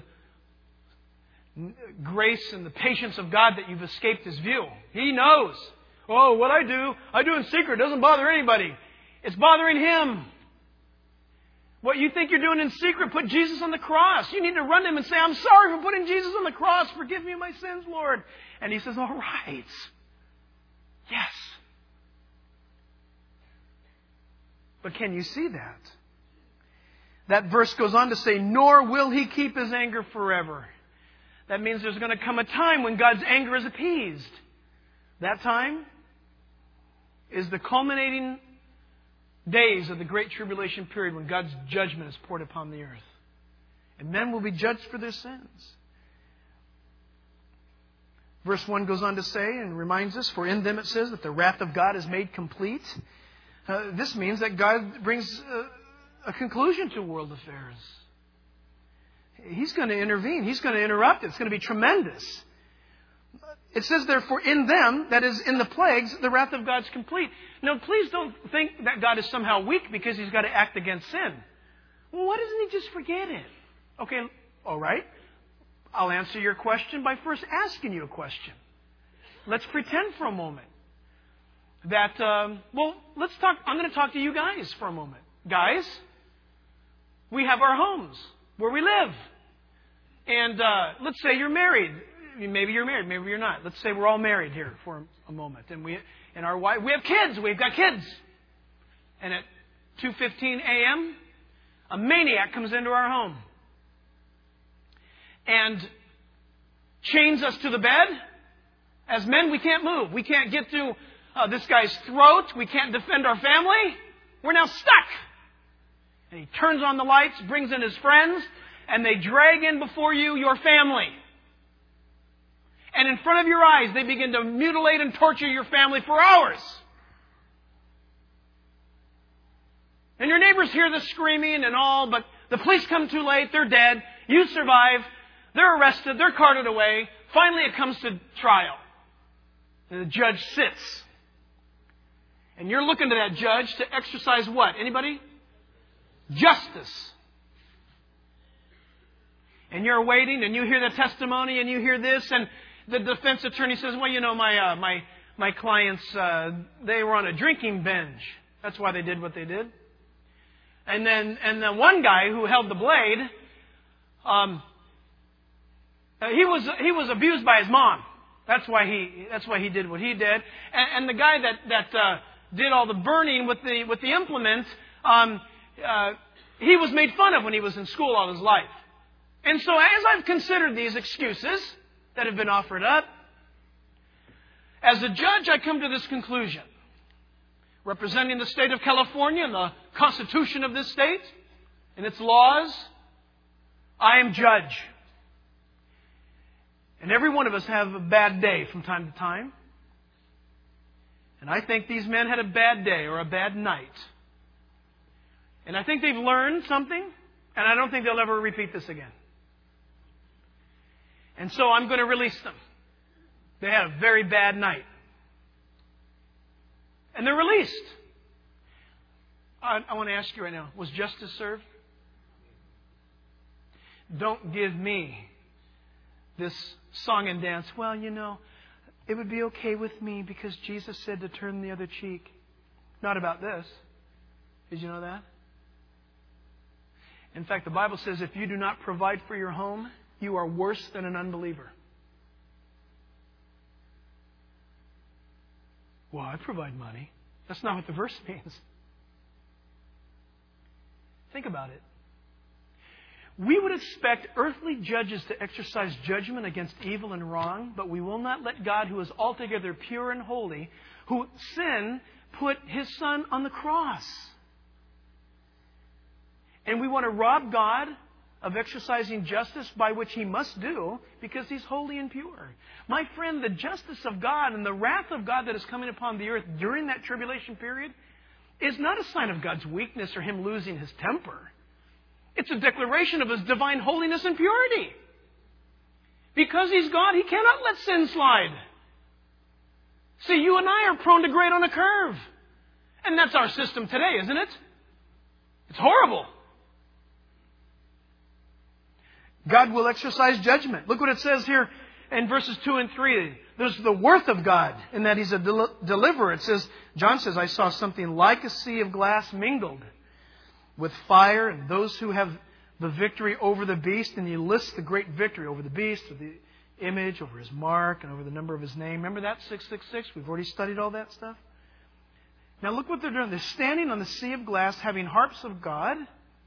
grace and the patience of God that you've escaped His view. He knows. Oh, what I do, I do in secret. It doesn't bother anybody. It's bothering Him. What you think you're doing in secret, put Jesus on the cross. You need to run to Him and say, I'm sorry for putting Jesus on the cross. Forgive me my sins, Lord. And He says, all right. Yes. But can you see that? That verse goes on to say, nor will He keep His anger forever. That means there's going to come a time when God's anger is appeased. That time is the culminating days of the Great Tribulation period when God's judgment is poured upon the earth. And men will be judged for their sins. Verse one goes on to say and reminds us, for in them it says that the wrath of God is made complete. Uh, this means that God brings uh, a conclusion to world affairs. He's going to intervene. He's going to interrupt it. It's going to be tremendous. It says, therefore, in them, that is, in the plagues, the wrath of God's complete. Now, please don't think that God is somehow weak because He's got to act against sin. Well, why doesn't He just forget it? Okay, all right. I'll answer your question by first asking you a question. Let's pretend for a moment that, um, well, let's talk. I'm going to talk to you guys for a moment. Guys, we have our homes where we live. And uh, let's say you're married. Maybe you're married, maybe you're not. Let's say we're all married here for a moment. And we and our wife, we have kids. We've got kids. And at two fifteen a.m., a maniac comes into our home and chains us to the bed. As men, we can't move. We can't get through uh, this guy's throat. We can't defend our family. We're now stuck. And he turns on the lights, brings in his friends, and they drag in before you your family. And in front of your eyes, they begin to mutilate and torture your family for hours. And your neighbors hear the screaming and all, but the police come too late. They're dead. You survive. They're arrested. They're carted away. Finally, it comes to trial. And the judge sits. And you're looking to that judge to exercise what? Anybody? Justice. And you're waiting, and you hear the testimony, and you hear this, and the defense attorney says, well, you know, my uh, my my clients, uh, they were on a drinking binge. That's why they did what they did. And then and the one guy who held the blade, um, he was he was abused by his mom. That's why he that's why he did what he did. And, and the guy that that uh, did all the burning with the with the implement, um, uh, he was made fun of when he was in school all his life. And so, as I've considered these excuses that have been offered up, as a judge, I come to this conclusion. Representing the state of California and the Constitution of this state and its laws, I am judge. And every one of us have a bad day from time to time. And I think these men had a bad day or a bad night. And I think they've learned something, and I don't think they'll ever repeat this again. And so I'm going to release them. They had a very bad night. And they're released. I, I want to ask you right now, was justice served? Don't give me this song and dance. Well, you know, it would be okay with me because Jesus said to turn the other cheek. Not about this. Did you know that? In fact, the Bible says if you do not provide for your home, you are worse than an unbeliever. Well, I provide money. That's not what the verse means. Think about it. We would expect earthly judges to exercise judgment against evil and wrong, but we will not let God, who is altogether pure and holy, who sin, put His Son on the cross. And we want to rob God of exercising justice by which He must do because He's holy and pure. My friend, the justice of God and the wrath of God that is coming upon the earth during that tribulation period is not a sign of God's weakness or Him losing His temper. It's a declaration of His divine holiness and purity. Because He's God, He cannot let sin slide. See, you and I are prone to grade on a curve. And that's our system today, isn't it? It's horrible. God will exercise judgment. Look what it says here in verses two and three. There's the worth of God in that He's a del- deliverer. It says, John says, I saw something like a sea of glass mingled. with fire, and those who have the victory over the beast. And you list the great victory over the beast, over the image, over his mark, and over the number of his name. Remember that, six six six? We've already studied all that stuff. Now look what they're doing. They're standing on the sea of glass, having harps of God.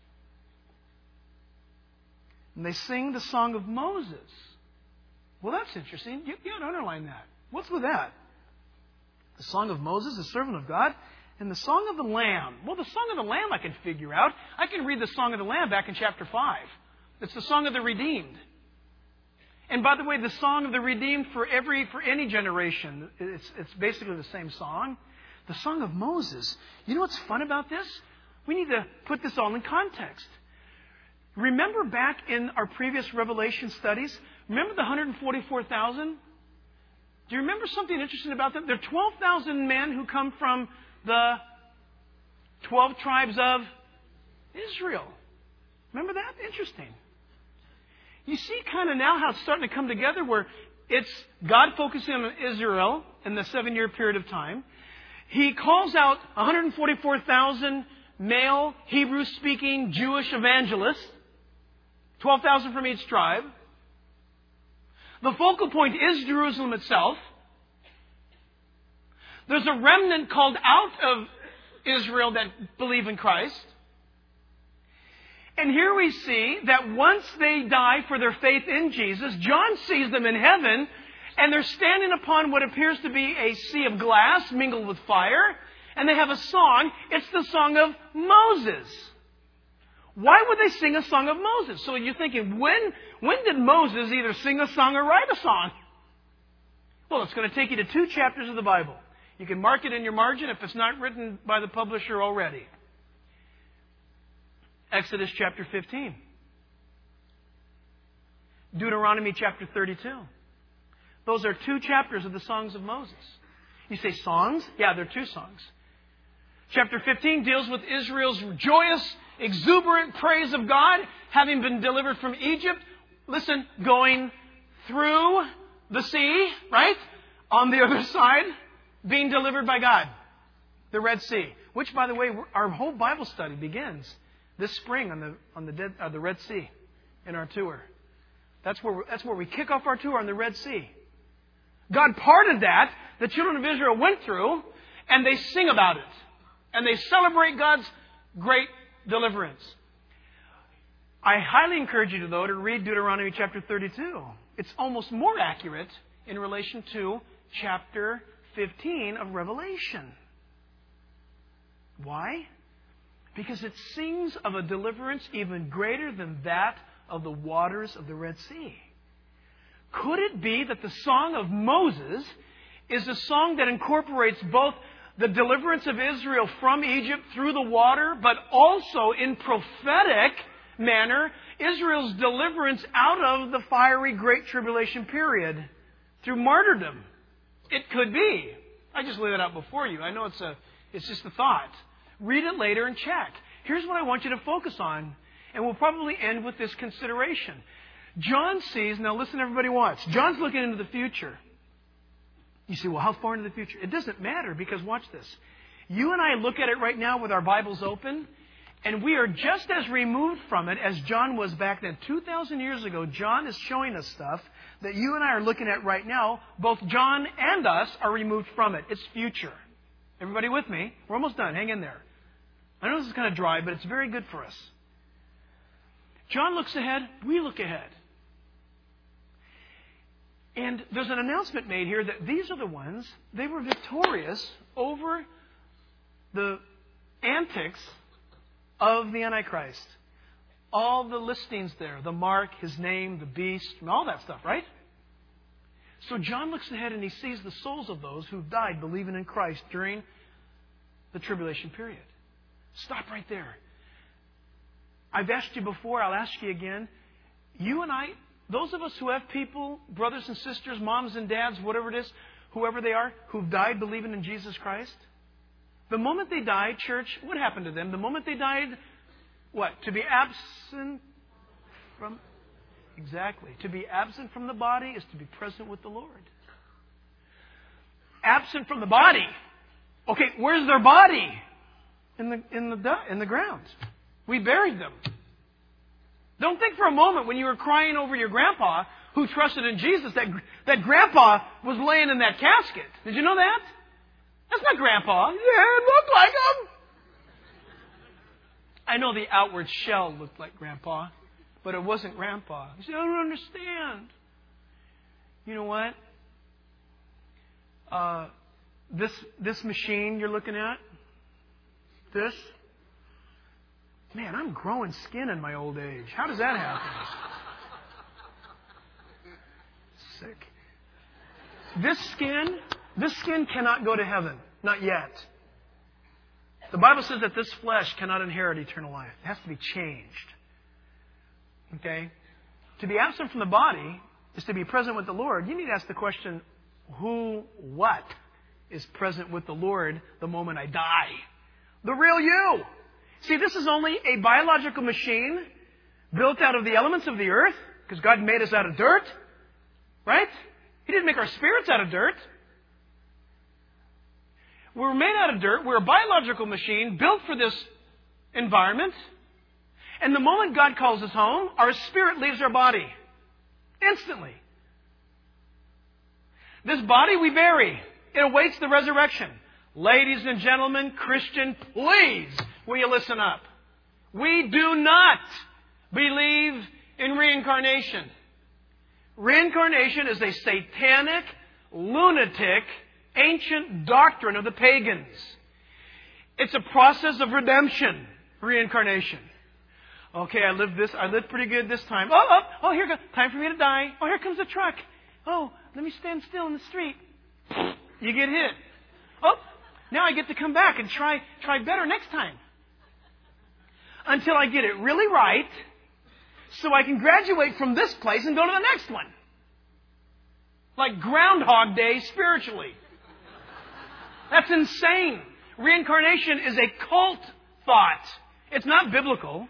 And they sing the song of Moses. Well, that's interesting. You, you ought to underline that. What's with that? The song of Moses, the servant of God, and the song of the Lamb. Well, the song of the Lamb I can figure out. I can read the song of the Lamb back in chapter five. It's the song of the redeemed. And by the way, the song of the redeemed for every for any generation, it's, it's basically the same song. The song of Moses. You know what's fun about this? We need to put this all in context. Remember back in our previous Revelation studies, remember the one hundred forty-four thousand? Do you remember something interesting about them? There are twelve thousand men who come from the twelve tribes of Israel. Remember that? Interesting. You see kind of now how it's starting to come together where it's God focusing on Israel in the seven-year period of time. He calls out one hundred forty-four thousand male Hebrew-speaking Jewish evangelists, twelve thousand from each tribe. The focal point is Jerusalem itself. There's a remnant called out of Israel that believe in Christ. And here we see that once they die for their faith in Jesus, John sees them in heaven, and they're standing upon what appears to be a sea of glass mingled with fire, and they have a song. It's the song of Moses. Why would they sing a song of Moses? So you're thinking, when, when did Moses either sing a song or write a song? Well, it's going to take you to two chapters of the Bible. You can mark it in your margin if it's not written by the publisher already. Exodus chapter fifteen. Deuteronomy chapter thirty-two. Those are two chapters of the songs of Moses. You say songs? Yeah, they're two songs. Chapter fifteen deals with Israel's joyous, exuberant praise of God, having been delivered from Egypt. Listen, going through the sea, right? On the other side, being delivered by God. The Red Sea. Which, by the way, our whole Bible study begins this spring on the on the, dead, uh, the Red Sea in our tour. That's where, that's where we kick off our tour on the Red Sea. God parted that, the children of Israel went through, and they sing about it. And they celebrate God's great deliverance. I highly encourage you, though, to read Deuteronomy chapter thirty-two. It's almost more accurate in relation to chapter fifteen of Revelation. Why? Because it sings of a deliverance even greater than that of the waters of the Red Sea. Could it be that the song of Moses is a song that incorporates both the deliverance of Israel from Egypt through the water, but also in prophetic manner, Israel's deliverance out of the fiery Great Tribulation period through martyrdom? It could be. I just laid it out before you. I know it's a, it's just a thought. Read it later and check. Here's what I want you to focus on, and we'll probably end with this consideration. John sees, now listen everybody watch, John's looking into the future. You say, well, how far into the future? It doesn't matter, because watch this. You and I look at it right now with our Bibles open, and we are just as removed from it as John was back then. two thousand years ago, John is showing us stuff that you and I are looking at right now. Both John and us are removed from it. It's future. Everybody with me? We're almost done. Hang in there. I know this is kind of dry, but it's very good for us. John looks ahead. We look ahead. And there's an announcement made here that these are the ones, they were victorious over the antics of the Antichrist. All the listings there, the mark, his name, the beast, and all that stuff, right? So John looks ahead and he sees the souls of those who died believing in Christ during the tribulation period. Stop right there. I've asked you before, I'll ask you again. You and I, those of us who have people, brothers and sisters, moms and dads, whatever it is, whoever they are, who've died believing in Jesus Christ, the moment they died, church, what happened to them? The moment they died, what? To be absent from... Exactly. To be absent from the body is to be present with the Lord. Absent from the body. Okay, where's their body? In the in the in the ground. We buried them. Don't think for a moment when you were crying over your grandpa who trusted in Jesus that, that grandpa was laying in that casket. Did you know that? That's not grandpa. Yeah, it looked like him. I know the outward shell looked like grandpa, but it wasn't grandpa. You say, I don't understand. You know what? Uh, this this machine you're looking at, this, man, I'm growing skin in my old age. How does that happen? Sick. This skin, this skin cannot go to heaven. Not yet. The Bible says that this flesh cannot inherit eternal life. It has to be changed. Okay? To be absent from the body is to be present with the Lord. You need to ask the question, who, what is present with the Lord the moment I die? The real you. See, this is only a biological machine built out of the elements of the earth, because God made us out of dirt. Right? He didn't make our spirits out of dirt. We're made out of dirt. We're a biological machine built for this environment. And the moment God calls us home, our spirit leaves our body. Instantly. This body we bury. It awaits the resurrection. Ladies and gentlemen, Christian, please, will you listen up? We do not believe in reincarnation. Reincarnation is a satanic, lunatic, ancient doctrine of the pagans. It's a process of redemption, reincarnation. Okay, I lived this, I lived pretty good this time. Oh, oh, oh, here goes, time for me to die. Oh, here comes a truck. Oh, let me stand still in the street. You get hit. Oh, now I get to come back and try, try better next time. Until I get it really right, so I can graduate from this place and go to the next one. Like Groundhog Day spiritually. That's insane. Reincarnation is a cult thought. It's not biblical.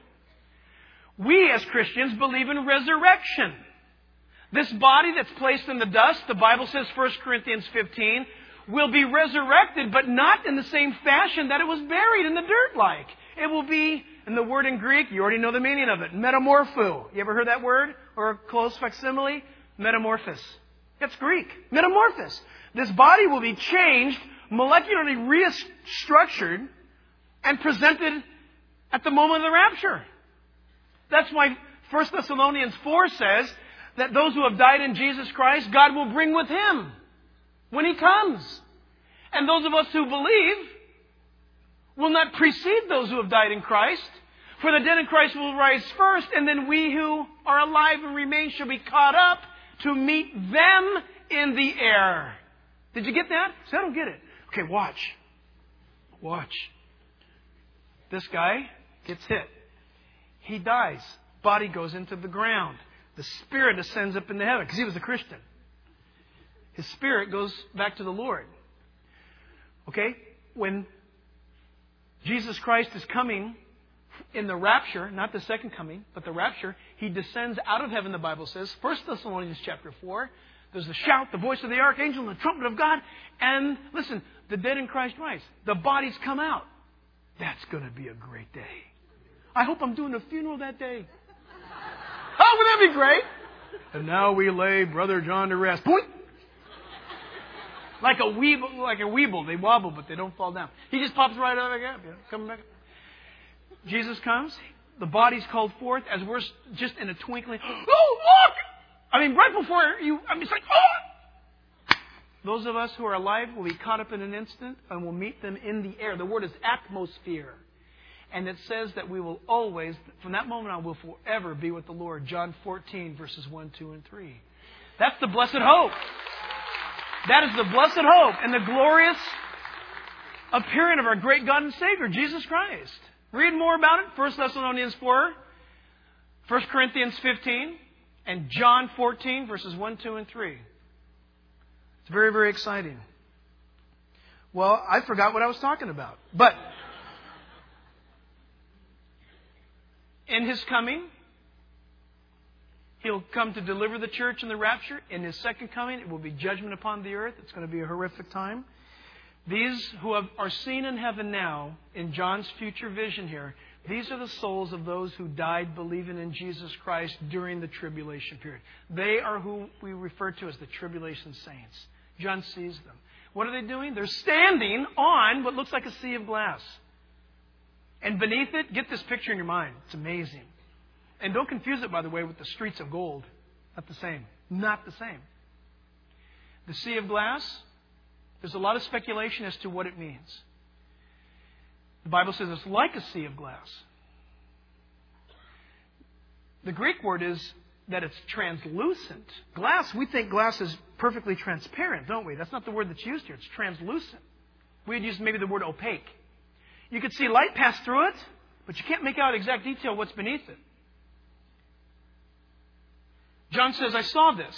We as Christians believe in resurrection. This body that's placed in the dust, the Bible says, First Corinthians fifteen, will be resurrected, but not in the same fashion that it was buried in the dirt like. It will be, and the word in Greek, you already know the meaning of it, metamorpho. You ever heard that word? Or a close facsimile? Metamorphosis. It's Greek. Metamorphosis. This body will be changed, molecularly restructured, and presented at the moment of the rapture. That's why First Thessalonians four says that those who have died in Jesus Christ, God will bring with Him when He comes. And those of us who believe will not precede those who have died in Christ. For the dead in Christ will rise first, and then we who are alive and remain shall be caught up to meet them in the air. Did you get that? So I don't get it. Okay, watch. Watch. This guy gets hit. He dies. Body goes into the ground. The spirit ascends up into heaven because he was a Christian. His spirit goes back to the Lord. Okay? When Jesus Christ is coming in the rapture, not the second coming, but the rapture, He descends out of heaven, the Bible says. First Thessalonians chapter four. There's the shout, the voice of the archangel, and the trumpet of God. And listen, the dead in Christ rise. The bodies come out. That's going to be a great day. I hope I'm doing a funeral that day. Oh, wouldn't that be great? And now we lay Brother John to rest. Boing! Like a weeble, like a weeble. They wobble, but they don't fall down. He just pops right out again, you know, coming back. Jesus comes. The body's called forth as we're just in a twinkling. Oh, look! I mean, right before you, I mean, it's like, oh! Those of us who are alive will be caught up in an instant and will meet them in the air. The word is atmosphere. And it says that we will always, from that moment on, will forever be with the Lord. John fourteen, verses one, two, and three. That's the blessed hope. That is the blessed hope and the glorious appearing of our great God and Savior, Jesus Christ. Read more about it. First Thessalonians four, First Corinthians fifteen, and John fourteen, verses one, two, and three. It's very, very exciting. Well, I forgot what I was talking about. But in His coming, He'll come to deliver the church in the rapture. In His second coming, it will be judgment upon the earth. It's going to be a horrific time. These who have, are seen in heaven now, in John's future vision here, these are the souls of those who died believing in Jesus Christ during the tribulation period. They are who we refer to as the tribulation saints. John sees them. What are they doing? They're standing on what looks like a sea of glass. And beneath it, get this picture in your mind. It's amazing. And don't confuse it, by the way, with the streets of gold. Not the same. Not the same. The sea of glass, there's a lot of speculation as to what it means. The Bible says it's like a sea of glass. The Greek word is that it's translucent. Glass, we think glass is perfectly transparent, don't we? That's not the word that's used here. It's translucent. We'd use maybe the word opaque. You could see light pass through it, but you can't make out exact detail what's beneath it. John says, I saw this.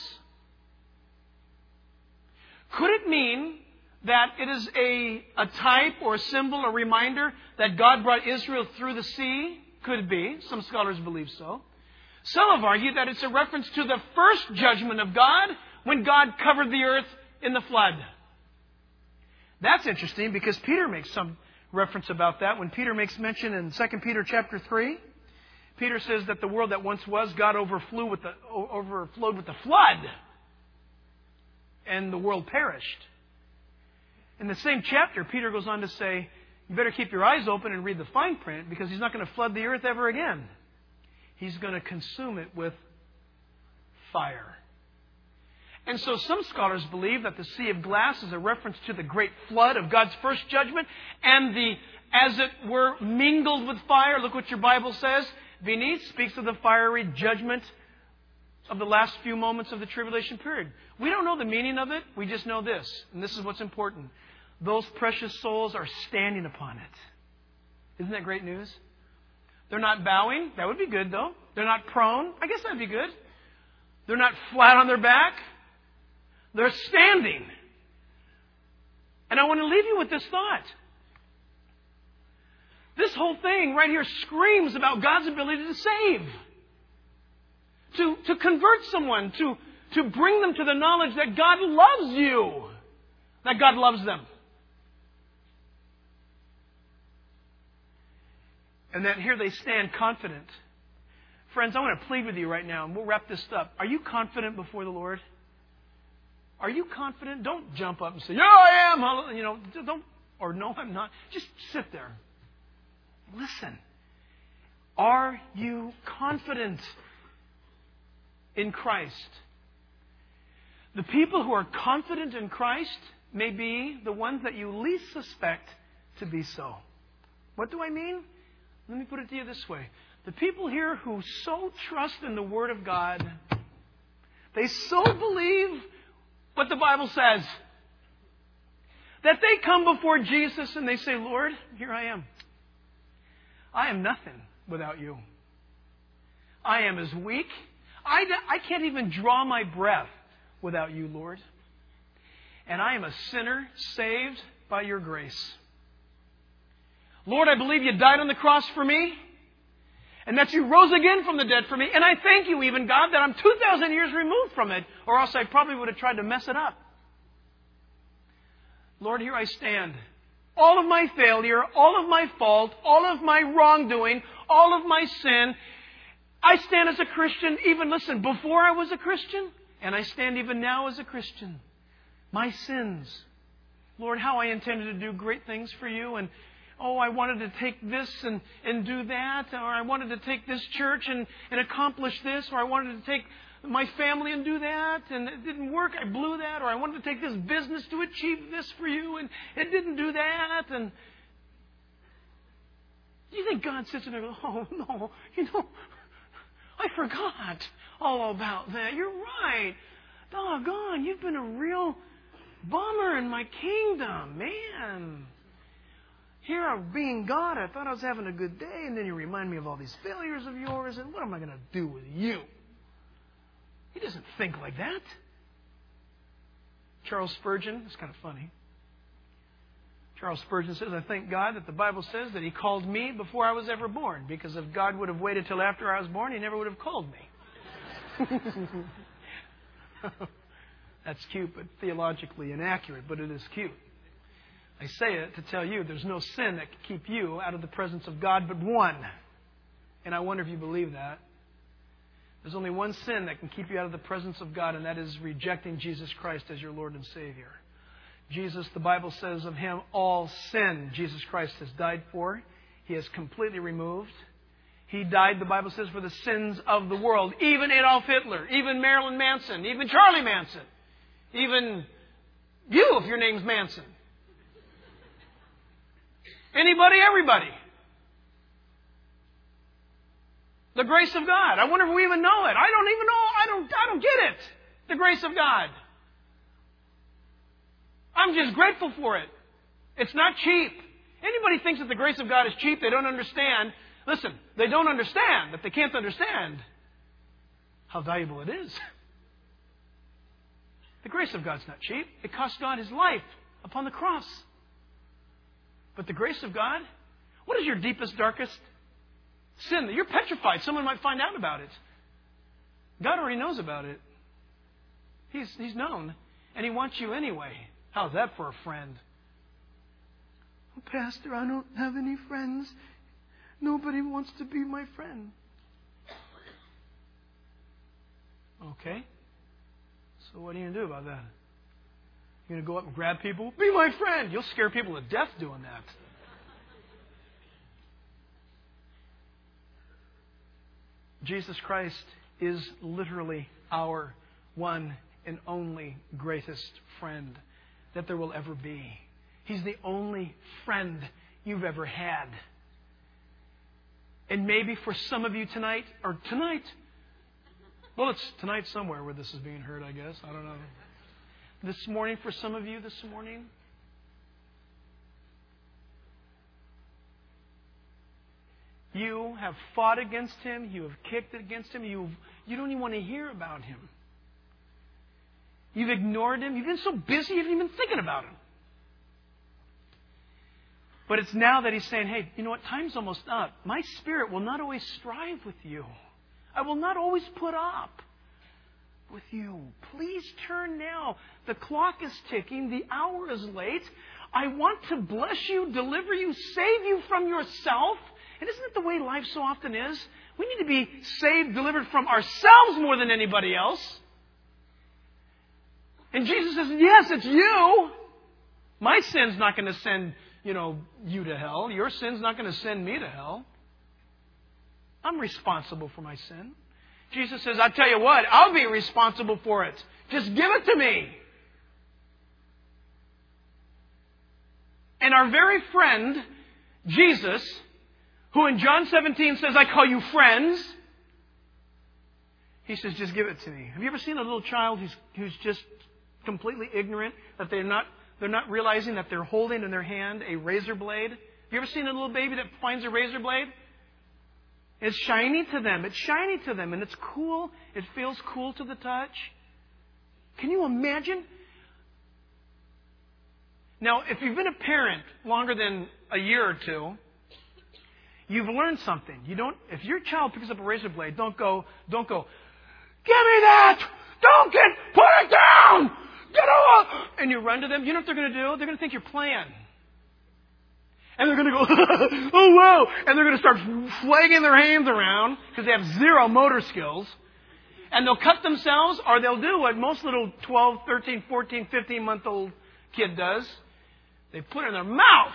Could it mean that it is a, a type or a symbol, a reminder that God brought Israel through the sea? Could be. Some scholars believe so. Some have argued that it's a reference to the first judgment of God when God covered the earth in the flood. That's interesting because Peter makes some reference about that. When Peter makes mention in Second Peter chapter three, Peter says that the world that once was, God overflew with the, overflowed with the flood. And the world perished. In the same chapter, Peter goes on to say, you better keep your eyes open and read the fine print because He's not going to flood the earth ever again. He's going to consume it with fire. And so some scholars believe that the sea of glass is a reference to the great flood of God's first judgment and the, as it were, mingled with fire. Look what your Bible says. Beneath speaks of the fiery judgment of the last few moments of the tribulation period. We don't know the meaning of it. We just know this. And this is what's important. Those precious souls are standing upon it. Isn't that great news? They're not bowing. That would be good, though. They're not prone. I guess that'd be good. They're not flat on their back. They're standing. And I want to leave you with this thought. This whole thing right here screams about God's ability to save. To, to convert someone. To, to bring them to the knowledge that God loves you. That God loves them. And that here they stand confident. Friends, I want to plead with you right now, and we'll wrap this up. Are you confident before the Lord? Are you confident? Don't jump up and say, yeah, I am. You know, don't, or no, I'm not. Just sit there. Listen. Are you confident in Christ? The people who are confident in Christ may be the ones that you least suspect to be so. What do I mean? Let me put it to you this way. The people here who so trust in the Word of God, they so believe what the Bible says, that they come before Jesus and they say, Lord, here I am. I am nothing without you. I am as weak. I, I can't even draw my breath without you, Lord. And I am a sinner saved by your grace. Lord, I believe you died on the cross for me. And that you rose again from the dead for me. And I thank you even, God, that I'm two thousand years removed from it. Or else I probably would have tried to mess it up. Lord, here I stand. All of my failure, all of my fault, all of my wrongdoing, all of my sin. I stand as a Christian, even, listen, before I was a Christian. And I stand even now as a Christian. My sins. Lord, how I intended to do great things for you. And oh, I wanted to take this and, and do that. Or I wanted to take this church and, and accomplish this. Or I wanted to take my family and do that. And it didn't work. I blew that. Or I wanted to take this business to achieve this for you. And it didn't do that. And do you think God sits there and goes, oh, no, you know, I forgot all about that. You're right. Doggone, you've been a real bummer in my kingdom, man. Here I'm being God. I thought I was having a good day, and then you remind me of all these failures of yours, and what am I going to do with you? He doesn't think like that. Charles Spurgeon, it's kind of funny. Charles Spurgeon says, I thank God that the Bible says that He called me before I was ever born, because if God would have waited till after I was born, He never would have called me. That's cute, but theologically inaccurate, but it is cute. I say it to tell you there's no sin that can keep you out of the presence of God but one. And I wonder if you believe that. There's only one sin that can keep you out of the presence of God, and that is rejecting Jesus Christ as your Lord and Savior. Jesus, the Bible says of Him, all sin Jesus Christ has died for. He has completely removed. He died, the Bible says, for the sins of the world. Even Adolf Hitler, even Marilyn Manson, even Charlie Manson, even you if your name's Manson. Anybody, everybody. The grace of God. I wonder if we even know it. I don't even know. I don't, I don't get it. The grace of God. I'm just grateful for it. It's not cheap. Anybody thinks that the grace of God is cheap, they don't understand. Listen, they don't understand that they can't understand how valuable it is. The grace of God's not cheap. It cost God His life upon the cross. But the grace of God, what is your deepest, darkest sin that you're petrified someone might find out about it? God already knows about it. He's, he's known. And He wants you anyway. How's that for a friend? Oh, Pastor, I don't have any friends. Nobody wants to be my friend. Okay. So what are you going to do about that? You're going to go up and grab people? Be my friend! You'll scare people to death doing that. Jesus Christ is literally our one and only greatest friend that there will ever be. He's the only friend you've ever had. And maybe for some of you tonight, or tonight, well, it's tonight somewhere where this is being heard, I guess. I don't know. This morning, for some of you this morning, you have fought against Him. You have kicked against Him. You've, you don't even want to hear about Him. You've ignored Him. You've been so busy you haven't even been thinking about Him. But it's now that He's saying, hey, you know what? Time's almost up. My Spirit will not always strive with you. I will not always put up with you. Please turn now. The clock is ticking. The hour is late. I want to bless you, deliver you, save you from yourself. And isn't it the way life so often is? We need to be saved, delivered from ourselves more than anybody else. And Jesus says, yes, it's you. My sin's not going to send, you know, you to hell. Your sin's not going to send me to hell. I'm responsible for my sin. Jesus says, I tell you what, I'll be responsible for it. Just give it to me. And our very friend, Jesus, who in John seventeen says, I call you friends, He says, just give it to me. Have you ever seen a little child who's, who's just completely ignorant, that they're not, they're not realizing that they're holding in their hand a razor blade? Have you ever seen a little baby that finds a razor blade? It's shiny to them. It's shiny to them. And it's cool. It feels cool to the touch. Can you imagine? Now, if you've been a parent longer than a year or two, you've learned something. You don't, if your child picks up a razor blade, don't go, don't go, give me that! Don't get, put it down! Get off! And you run to them. You know what they're going to do? They're going to think you're playing. And they're going to go, oh, wow. And they're going to start flagging their hands around because they have zero motor skills. And they'll cut themselves, or they'll do what most little twelve, thirteen, fourteen, fifteen-month-old kid does. They put it in their mouth.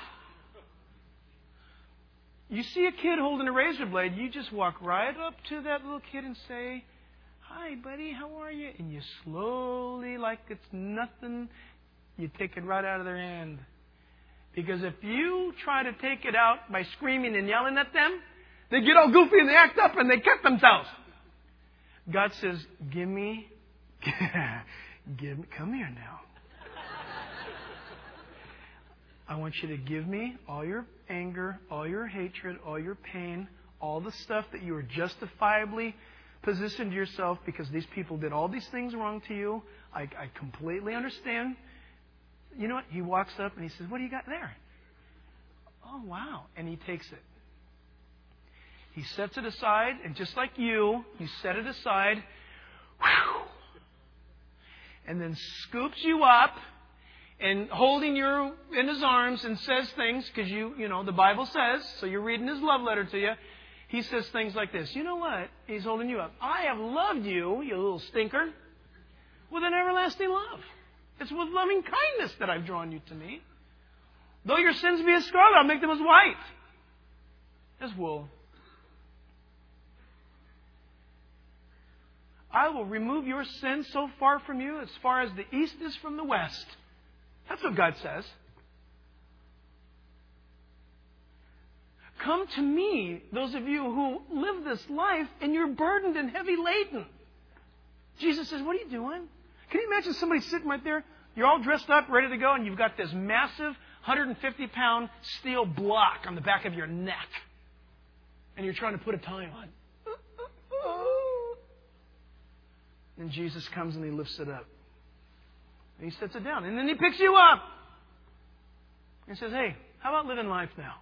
You see a kid holding a razor blade, you just walk right up to that little kid and say, hi, buddy, how are you? And you slowly, like it's nothing, you take it right out of their hand. Because if you try to take it out by screaming and yelling at them, they get all goofy and they act up and they cut themselves. God says, give me, give me, come here now. I want you to give me all your anger, all your hatred, all your pain, all the stuff that you are justifiably positioned yourself because these people did all these things wrong to you. I, I completely understand. You know what? He walks up and he says, what do you got there? Oh, wow. And he takes it. He sets it aside, and just like you, you set it aside, whew, and then scoops you up and holding you in His arms and says things, because you, you know, the Bible says, so you're reading His love letter to you. He says things like this. You know what? He's holding you up. I have loved you, you little stinker, with an everlasting love. It's with loving kindness that I've drawn you to me. Though your sins be as scarlet, I'll make them as white as wool. I will remove your sins so far from you as far as the east is from the west. That's what God says. Come to me, those of you who live this life and you're burdened and heavy laden. Jesus says, what are you doing? Can you imagine somebody sitting right there? You're all dressed up, ready to go, and you've got this massive one hundred fifty pound steel block on the back of your neck. And you're trying to put a tie on. And Jesus comes and He lifts it up. And He sets it down. And then He picks you up. And says, hey, how about living life now?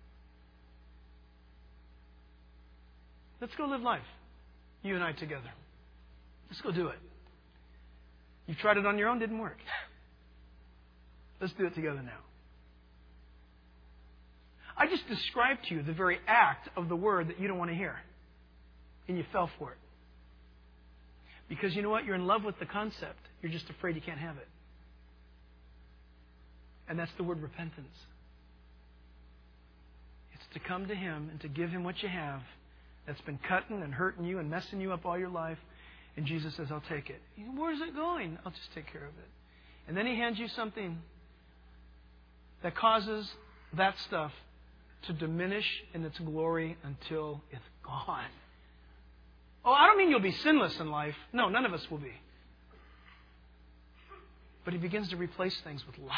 Let's go live life. You and I together. Let's go do it. You tried it on your own, didn't work. Let's do it together now. I just described to you the very act of the word that you don't want to hear. And you fell for it. Because you know what? You're in love with the concept. You're just afraid you can't have it. And that's the word repentance. It's to come to Him and to give Him what you have that's been cutting and hurting you and messing you up all your life. And Jesus says, I'll take it. Where's it going? I'll just take care of it. And then He hands you something that causes that stuff to diminish in its glory until it's gone. Oh, I don't mean you'll be sinless in life. No, none of us will be. But He begins to replace things with life.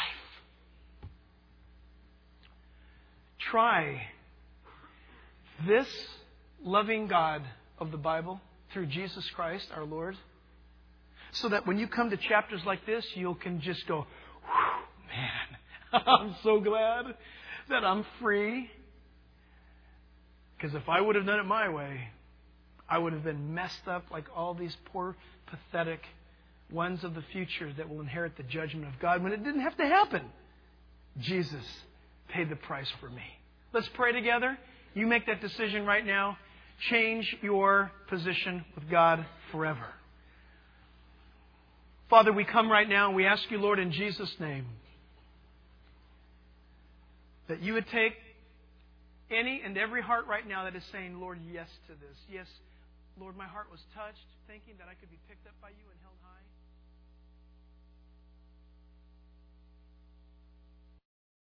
Try this loving God of the Bible through Jesus Christ, our Lord, so that when you come to chapters like this, you can just go, man, I'm so glad that I'm free. Because if I would have done it my way, I would have been messed up like all these poor, pathetic ones of the future that will inherit the judgment of God when it didn't have to happen. Jesus paid the price for me. Let's pray together. You make that decision right now. Change your position with God forever. Father, we come right now and we ask you, Lord, in Jesus' name, that you would take any and every heart right now that is saying, Lord, yes to this. Yes, Lord, my heart was touched, thinking that I could be picked up by you and held high.